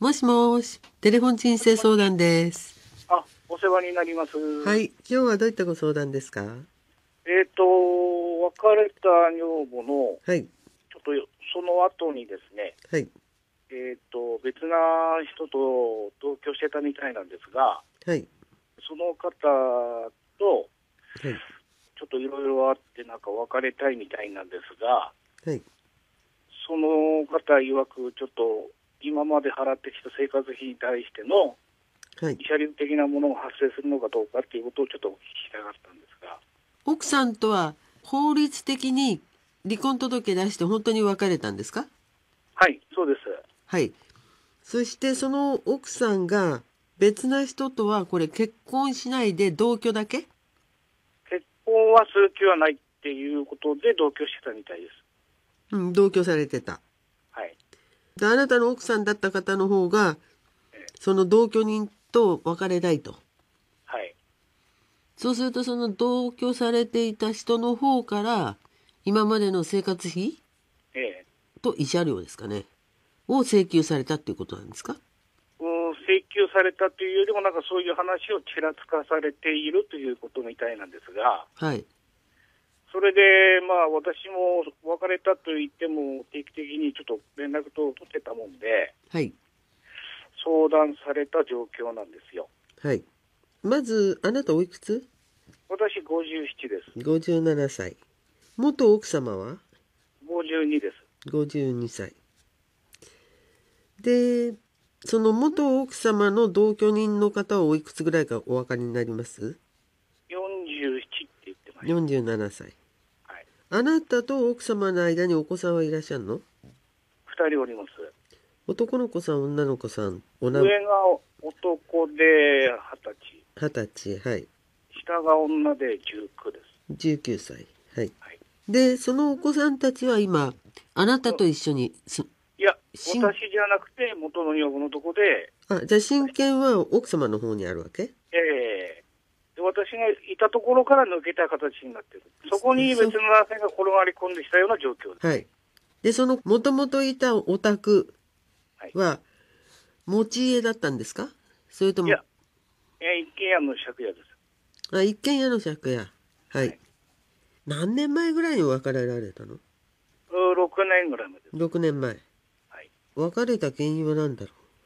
もしもし、テレフォン人生相談です。 お世話になります。 はい、今日はどういったご相談ですか？ 別れた女房の、 はい、 ちょっとその後にですね、 はい、 別な人と同居してたみたいなんですが、 はい、 その方と、 はい、 ちょっといろいろあって、なんか別れたいみたいなんですが、 はい、 その方曰く、ちょっと今まで払ってきた生活費に対してのはい。 慰謝料的なものが発生するのかどうかっていうことをちょっとお聞きしたかったんですが。 奥さんとは法律的に離婚届出して本当に別れたんですか？ はい、そうです。 はい。そしてその奥さんが別な人とはこれ結婚しないで同居だけ？ 結婚はする気はないっていうことで同居してたみたいです。 うん、同居されてた。 はい。 で、あなたの奥さんだった方の方が、その同居人と別れたいと。 はい。 そうするとその同居されていた人の方から今までの生活費ええ。 と慰謝料ですかねを請求されたっていうことなんですか？ 請求されたというよりも、なんかそういう話をちらつかされているということみたいなんですが、 はい。 それで、私も別れたと言っても、定期的にちょっと連絡等を取ってたもんで、 はい。 相談された状況なんですよ。 はい。まず、あなたおいくつ？ 私、57です。 57 歳。元奥様は 52です。 52歳。で、その元奥様の同居人の方はおいくつぐらいかお分かりになります？ 47って言ってました。 47 歳。 はい。 あなたと奥様の間にお子さんはいらっしゃるの？ 2人おります。 男の子さん、女の子さん、 上が男で 20歳。はい。 下が女で19です。 19歳。はい。 はい。 で、そのお子さんたちは今、あなたと一緒にいや、 しん、 私じゃなくて元の女房のとこで、 じゃあ親権は奥様の方にあるわけ？ で私がいたところから抜けた形になっている。そこに別の男性が転がり込んできたような状況です。 はい。で、その元々いたお宅はい。 は持ち家だったんですか？それとも、 いや、一軒家の借家です。 一軒家の借家。はい。 はい。 何年前ぐらいに別れられたの？ 6年ぐらいまでです。 6年前。 はい。 別れた原因は何だろ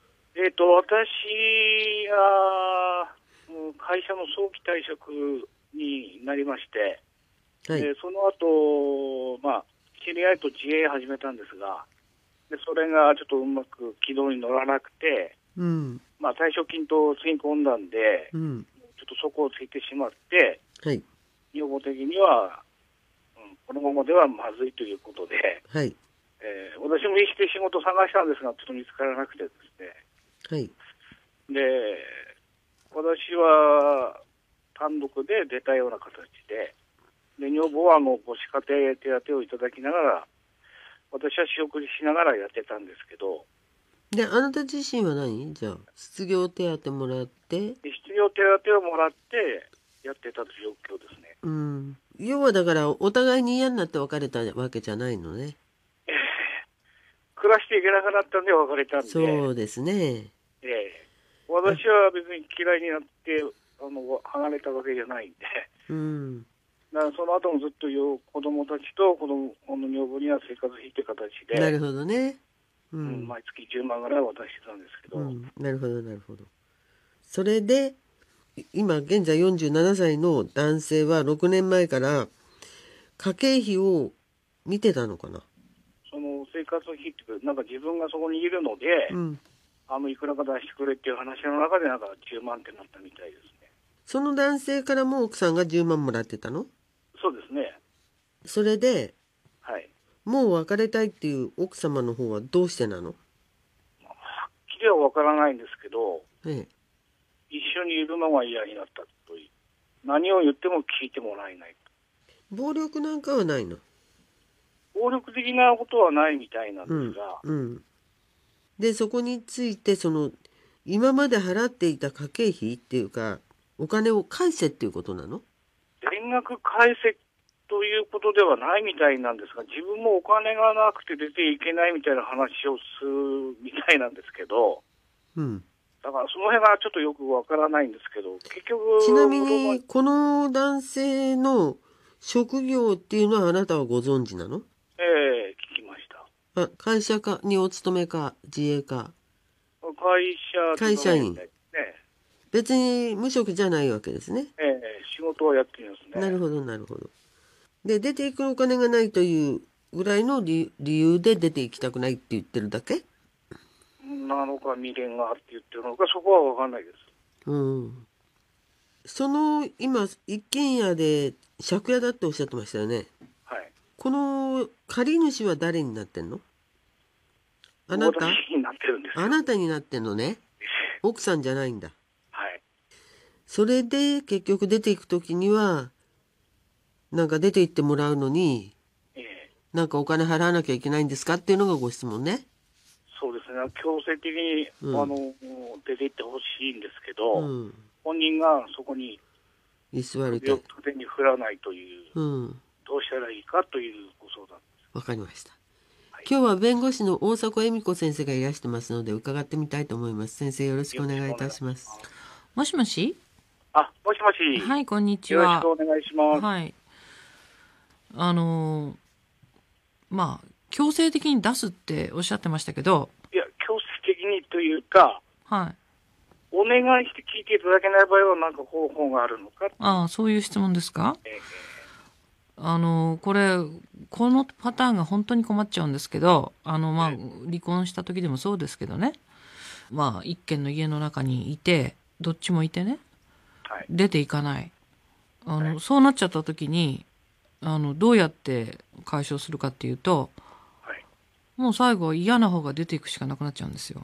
私が、会社の早期退職になりまして、 う？はい。 その後、知り合いと自営始めたんですが、それがちょっとうまく軌道に乗らなくて、 うん。 退職金とつぎ込んだんで、 うん。 ちょっとそこをついてしまって、 はい。 女房的には、このままではまずいということで、 はい。 私も意識して仕事を探したんですが、ちょっと見つからなくてですね。 はい。 で、私は単独で出たような形で、女房は母子家庭手当をいただきながら、私は仕送りしながらやってたんですけど、 で、あなた自身は何？じゃあ、失業手当もらって、 失業手当をもらってやってた状況ですね。 うん。要はだから、お互いに嫌になって別れたわけじゃないのね。 暮らしていけなくなったんで別れたんで、 そうですね。 私は別に嫌いになって離れたわけじゃないんで、 うん。 だからその後もずっと子供たちと子供の女房には生活費という形で、 なるほどね。うん。 毎月10万ぐらい渡してたんですけど、 うん。なるほど、なるほど。それで、今現在47歳の男性は6年前から家計費を見てたのかな？ その生活費っていうか、なんか自分がそこにいるので、 うん。 いくらか出してくれっていう話の中で、なんか10万ってなったみたいですね。 その男性からも奥さんが10万もらってたの？ そうですね。 それで、 はい。 もう別れたいっていう奥様の方はどうしてなの？ はっきりはわからないんですけど、 ええ。 一緒にいるのが嫌になったという。何を言っても聞いてもらえない。 暴力なんかはないの？ 暴力的なことはないみたいなんうん。 ですが、 うん。で、そこについて、今まで払っていた家計費っていうか、お金を返せっていうことなの？ 全額返せということではないみたいなんですが、自分もお金がなくて出ていけないみたいな話をするみたいなんですけど、 うん。 だからその辺がちょっとよくわからないんですけど、結局、 ちなみに、この男性の職業っていうのはあなたはご存知なの？ 聞きました。 会社かにお勤めか、自営か。 会社員でね、 別に無職じゃないわけですね。 仕事をやっていますね。 なるほど、なるほど。で、出ていくお金がないというぐらいの理由で出ていきたくないって言ってるだけ？ なのか未練があって言ってるのか、そこはわかんないです。 うん。今、一軒家で借家だっておっしゃってましたよね。 はい。 この借り主は誰になってんの？あなた？ 私になってるんですよ。 あなたになってんのね。奥さんじゃないんだ。 はい。 それで結局出ていくときには、なんか出て行ってもらうのに、なんかお金払わなきゃいけないんですかっていうのがご質問ね。 そうですね。強制的に、出て行ってほしいんですけど、本人がそこに居座りたい。 首を縦に振らないという、 どうしたらいいかというご相談です。 わかりました。今日は弁護士の大迫恵美子先生がいらしてますので伺ってみたいと思います。先生よろしくお願いいたします。 もしもし。 もしもし。 はい、こんにちは。 よろしくお願いします。 はい。まあ強制的に出すっておっしゃってましたけど。 いや、強制的にというか、 はい。 お願いして聞いていただけない場合は何か方法があるのか。 そういう質問ですか？このパターンが本当に困っちゃうんですけど、離婚した時でもそうですけどね。一軒の家の中にいて、どっちもいてね、出ていかない。そうなっちゃった時に、どうやって解消するかっていうと、もう最後は嫌な方が出ていくしかなくなっちゃうんですよ。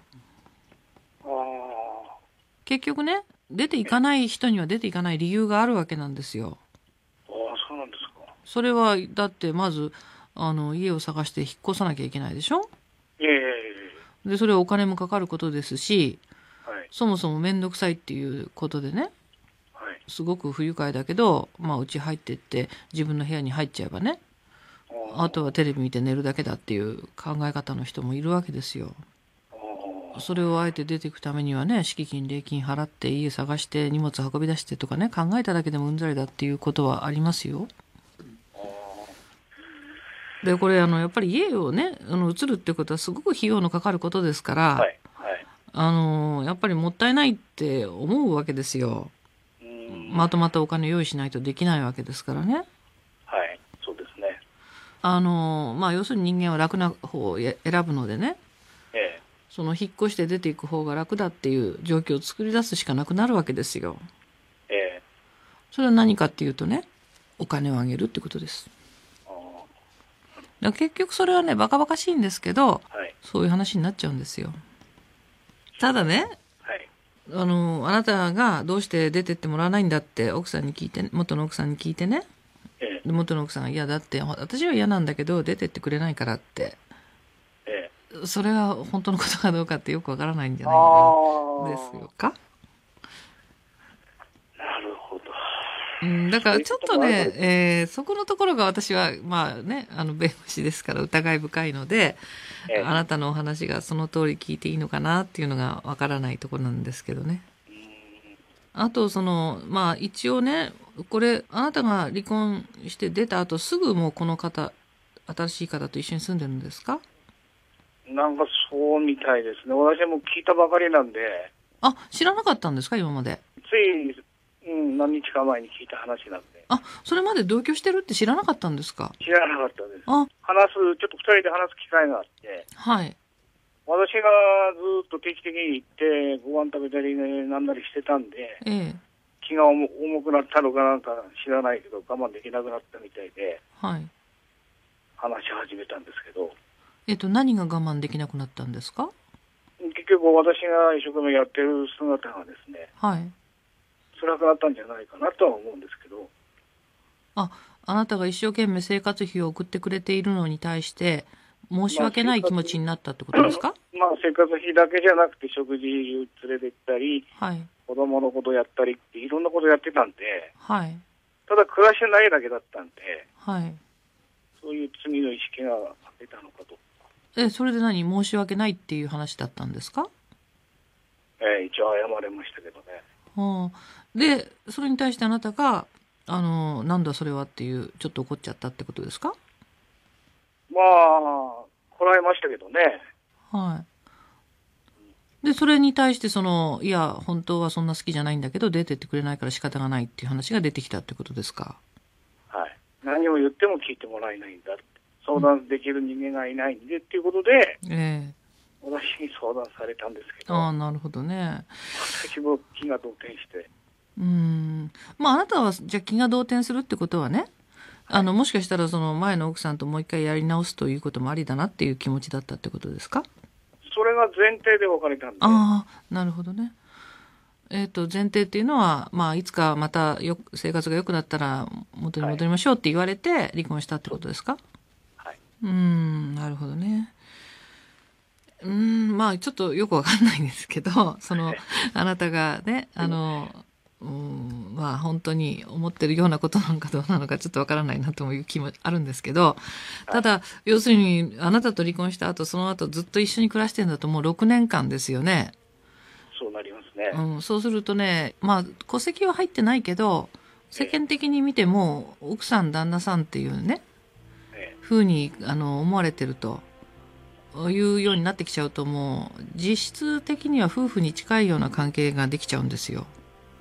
結局ね、出ていかない人には出ていかない理由があるわけなんですよ。 そうなんですか。 それはだってまず家を探して引っ越さなきゃいけないでしょ。でそれはお金もかかることですし、そもそも面倒くさいっていうことでね、すごく不愉快だけど、うち入ってって自分の部屋に入っちゃえばね、あとはテレビ見て寝るだけだっていう考え方の人もいるわけですよ。それをあえて出ていくためにはね、敷金礼金払って家探して荷物運び出してとかね、考えただけでもうんざりだっていうことはありますよ。でこれやっぱり家をね移るってことはすごく費用のかかることですから、やっぱりもったいないって思うわけですよ。まとまったお金用意しないとできないわけですからね。 そうですね。 要するに人間は楽な方を選ぶのでね、その引っ越して出ていく方が楽だっていう状況を作り出すしかなくなるわけですよ。それは何かっていうとね、お金をあげるってことです。結局それはね、バカバカしいんですけど、そういう話になっちゃうんですよ。ただね、あなたがどうして出てってもらわないんだって奥さんに聞いて、元の奥さんに聞いてね、元の奥さんが、いやだって私は嫌なんだけど出てってくれないからって、それが本当のことかどうかってよくわからないんじゃないですよか。 なるほど。 だからちょっとね、そこのところが私は弁護士ですから疑い深いので、あなたのお話がその通り聞いていいのかなっていうのがわからないところなんですけどね。あと一応ね、これあなたが離婚して出た後すぐもうこの方、新しい方と一緒に住んでるんですか？ なんかそうみたいですね。私も聞いたばかりなんで。 知らなかったんですか今まで？ つい、何日か前に聞いた話なんで。 それまで同居してるって知らなかったんですか？ 知らなかったです。ちょっと二人で話す機会があって。 はい。 私がずっと定期的に行ってご飯食べたりなんなりしてたんで、気が重くなったのかなんか知らないけど我慢できなくなったみたいで、話し始めたんですけど。 何が我慢できなくなったんですか？ 結局私が一生懸命やってる姿がですね、辛くなったんじゃないかなとは思うんですけど。 あなたが一生懸命生活費を送ってくれているのに対して申し訳ない気持ちになったってことですか？ 生活費だけじゃなくて食事連れて行ったり、子供のことやったりっていろんなことやってたんで、ただ暮らしてないだけだったんで、そういう罪の意識が出たのかと。 それで申し訳ないっていう話だったんですか？ 一応謝れましたけどね。 で、それに対してあなたが、なんだそれはっていう、ちょっと怒っちゃったってことですか？ まあ、こらえましたけどね。 はい。で、それに対していや、本当はそんな好きじゃないんだけど、出てってくれないから仕方がないっていう話が出てきたってことですか？ はい。何を言っても聞いてもらえないんだって。相談できる人間がいないんでっていうことで、私に相談されたんですけど。 ああ、なるほどね。 私も気が動転して。 まあ、あなたは、じゃあ気が動転するってことはね、もしかしたらその前の奥さんともう一回やり直すということもありだなっていう気持ちだったってことですか？ それが前提で別れたんで。 ああ、なるほどね。前提っていうのは、まあ、いつかまた生活が良くなったら元に戻りましょうって言われて離婚したってことですか？ はい。 なるほどね。まあ、ちょっとよくわかんないんですけど、あなたがね、まあ、本当に思ってるようなことなのかどうなのかちょっとわからないなという気もあるんですけど、ただ、要するに、あなたと離婚した後、その後ずっと一緒に暮らしてるんだともう6年間ですよね。 そうなりますね。 そうするとね、まあ、戸籍は入ってないけど、世間的に見ても、奥さん、旦那さんっていうね、ふうに、思われてるというようになってきちゃうと、もう、実質的には夫婦に近いような関係ができちゃうんですよ。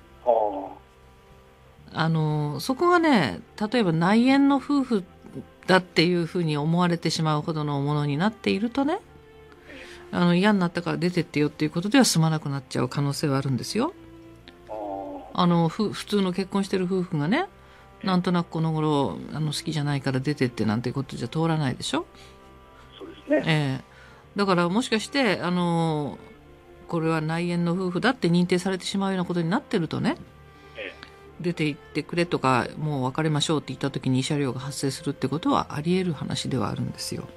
そこがね、例えば内縁の夫婦だっていうふうに思われてしまうほどのものになっているとね、嫌になったから出てってよっていうことでは済まなくなっちゃう可能性はあるんですよ。普通の結婚してる夫婦がね、なんとなくこの頃好きじゃないから出てってなんてことじゃ通らないでしょ。 そうですね。 だからもしかしてこれは内縁の夫婦だって認定されてしまうようなことになってるとね、出て行ってくれとかもう別れましょうって言った時に慰謝料が発生するってことはあり得る話ではあるんですよ。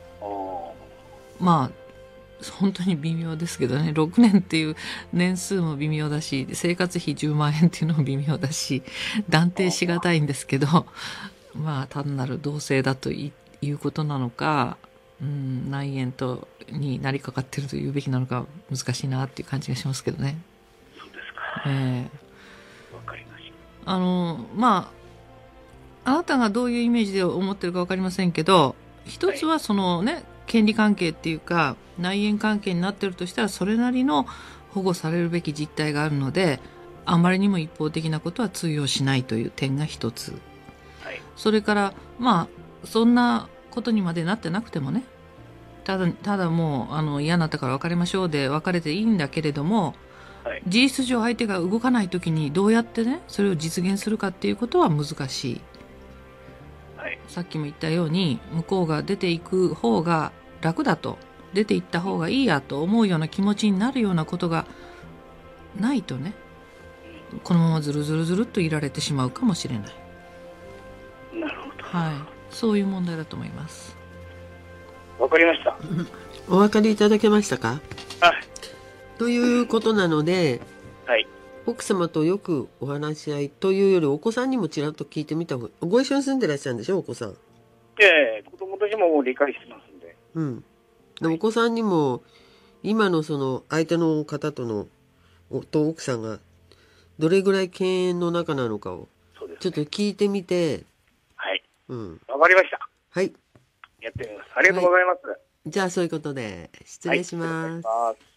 まあ本当に微妙ですけどね、6年っていう年数も微妙だし、生活費10万円っていうのも微妙だし、断定しがたいんですけど、まあ単なる同性だということなのか、内縁になりかかってるというべきなのか難しいなっていう感じがしますけどね。 そうですか。わかりました。 まあ、あなたがどういうイメージで思ってるかわかりませんけど、一つは権利関係っていうか、内縁関係になってるとしたら、それなりの保護されるべき実態があるので、あまりにも一方的なことは通用しないという点が一つ。それから、まあ、そんなことにまでなってなくてもね、ただもう、嫌になったから別れましょうで別れていいんだけれども、事実上相手が動かないときにどうやってね、それを実現するかっていうことは難しい。さっきも言ったように、向こうが出ていく方が楽だと、出ていった方がいいやと思うような気持ちになるようなことがないとね、このままずるずるずるっといられてしまうかもしれない。 なるほど。 はい。そういう問題だと思います。 わかりました。 お分かりいただけましたか？ はい。 ということなので、 はい。 奥様とよくお話し合いというよりお子さんにもちらっと聞いてみた方が、ご一緒に住んでらっしゃるんでしょ、お子さん。 子供たちももう理解してますんで。 でお子さんにも今の相手の方と奥さんがどれぐらい犬猿の仲なのかをちょっと聞いてみて。 はい。わかりました。 はい。 やってみます。ありがとうございます。 じゃあそういうことで失礼します。